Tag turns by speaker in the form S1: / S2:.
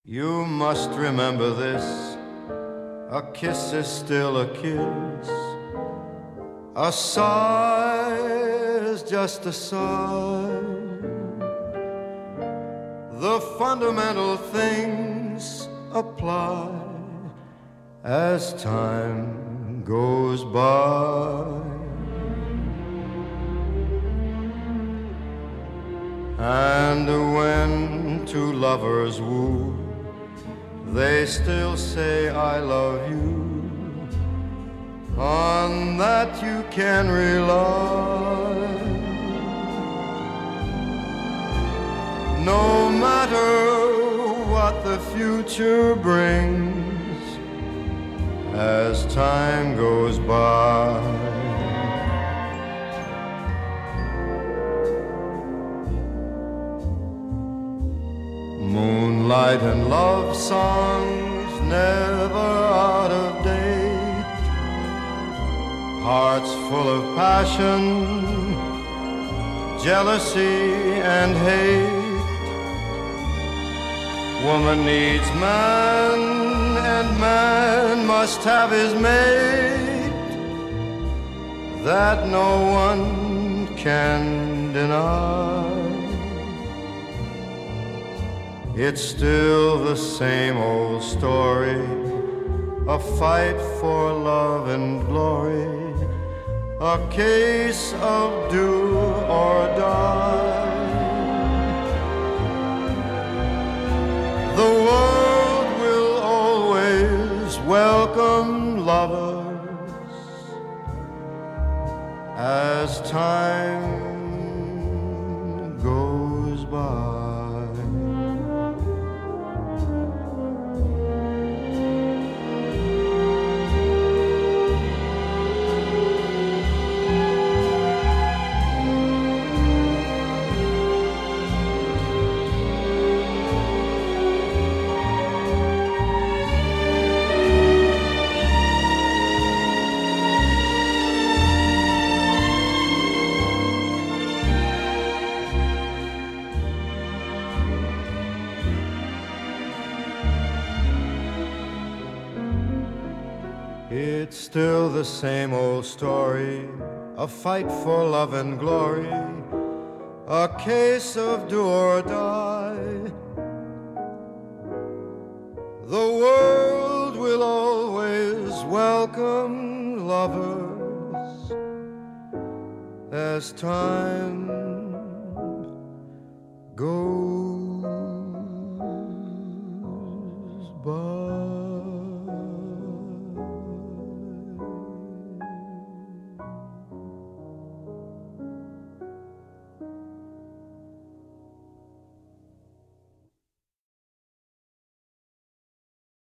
S1: You must remember this, a kiss is still a kiss. A sigh is just a sigh. The fundamental things apply as time goes by. And when two lovers woo, they still say I love you. On that you can rely. No matter what the future brings as time goes by. Moonlight and love songs never out of date. Hearts full of passion, jealousy and hate. Woman needs man and man must have his mate. That no one can deny. It's still the same old story, a fight for love and glory, a case of do or die. The world will always welcome lovers as time goes by. It's still the same old story, a fight for love and glory, a case of do or die. The world will always welcome lovers as time goes by.